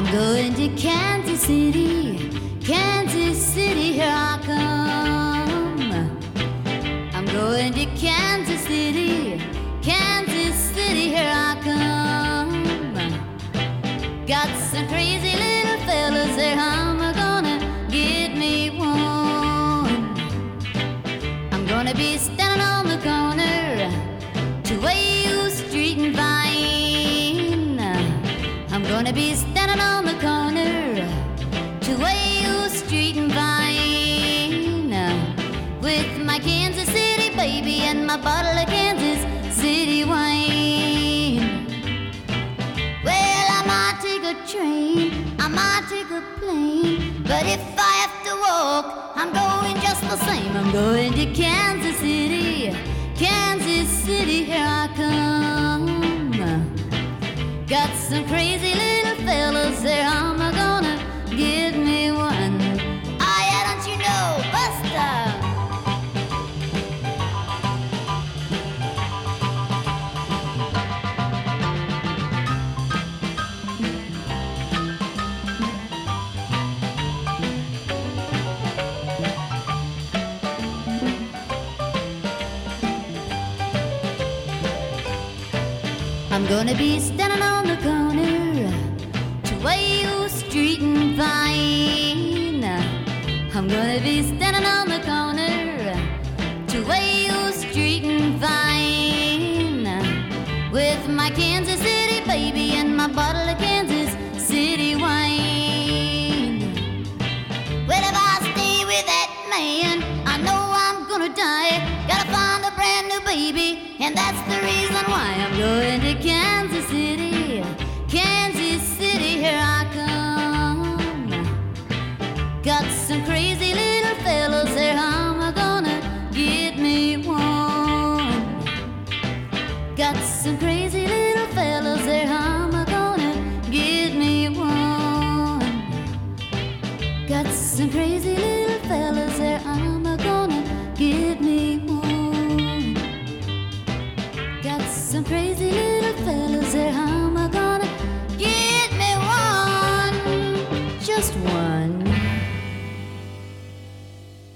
I'm going to Kansas City, Kansas City, here I come. I'm going to Kansas City, Kansas City, here I come. Got some crazy little fellas there, I'm gonna get me one. I'm gonna be standing on the corner, 2A Street and Vine. I'm gonna be standing on the corner, 2A Street and Vine, with my Kansas City baby and my bottle of Kansas City wine. Well, I might take a train, I might take a plane, but if I have to walk, I'm going just the same. I'm going to Kansas City, Kansas City, here I come. Got some crazy little fellas there, I'm gonna get me one. Ah, yeah, don't you know, Buster? I'm gonna be standing on the corner, 2A Street and Vine. I'm gonna be standing on the corner, 2A Street and Vine, with my Kansas City baby and my bottle of Kansas City wine. Well, if I stay with that man, I know I'm gonna die. Gotta find a brand new baby, and that's the reason why I'm going to Kansas City, Kansas City, here I come. Got some crazy little fellas there, I'm gonna get me one. Got some crazy little fellas there, I'm gonna get me one. Got some crazy little fellas there, I'm gonna get me one. Got some crazy